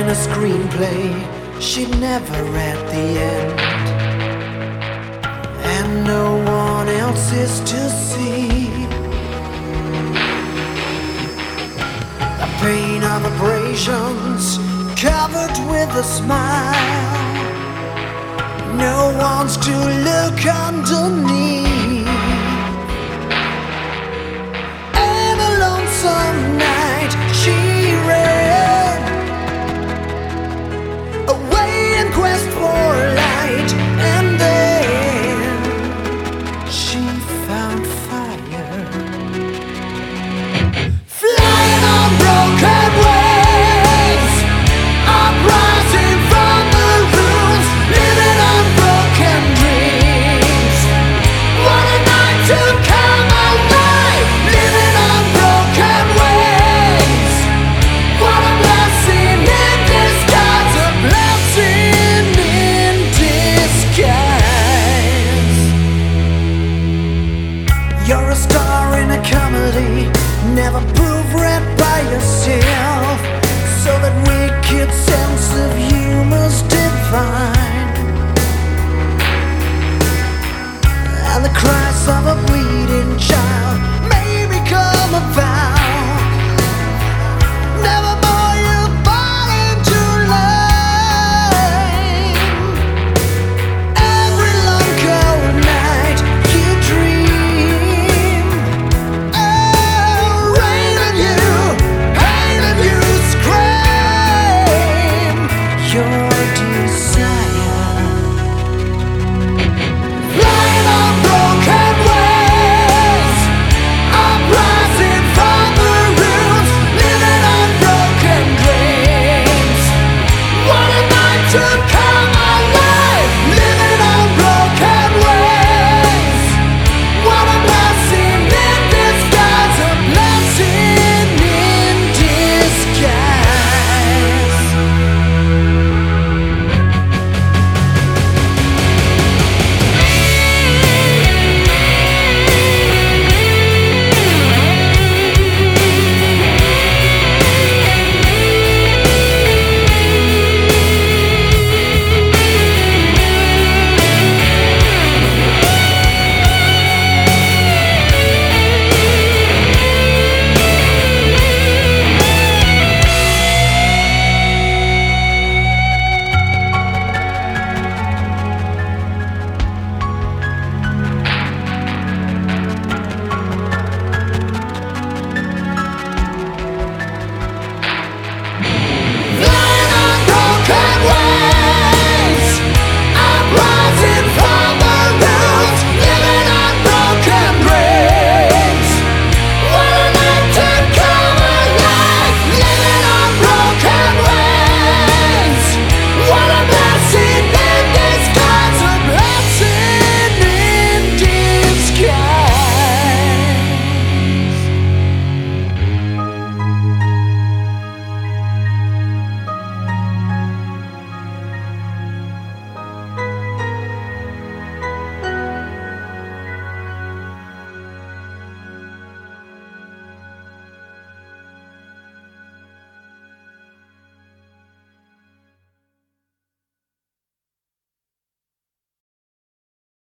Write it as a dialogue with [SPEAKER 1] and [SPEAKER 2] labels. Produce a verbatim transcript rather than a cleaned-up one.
[SPEAKER 1] a screenplay she'd never read the end, and no one else is to see. The pain of abrasions covered with a smile, no one's to look underneath. And a lonesome night she ran away in quest for light, and then she found fire, flying on broken wings, uprising from the ruins, living on broken dreams. What a night to come alive, living on broken wings. What a blessing in disguise, a blessing in disguise. You're a star in a comedy, never prove right by yourself, so that wicked sense of humor's divine, and the cries of a bleeding child may become a vow. Nevermore you fall into line. Every long cold night you dream, oh, rain on you, pain on you, scream your desire.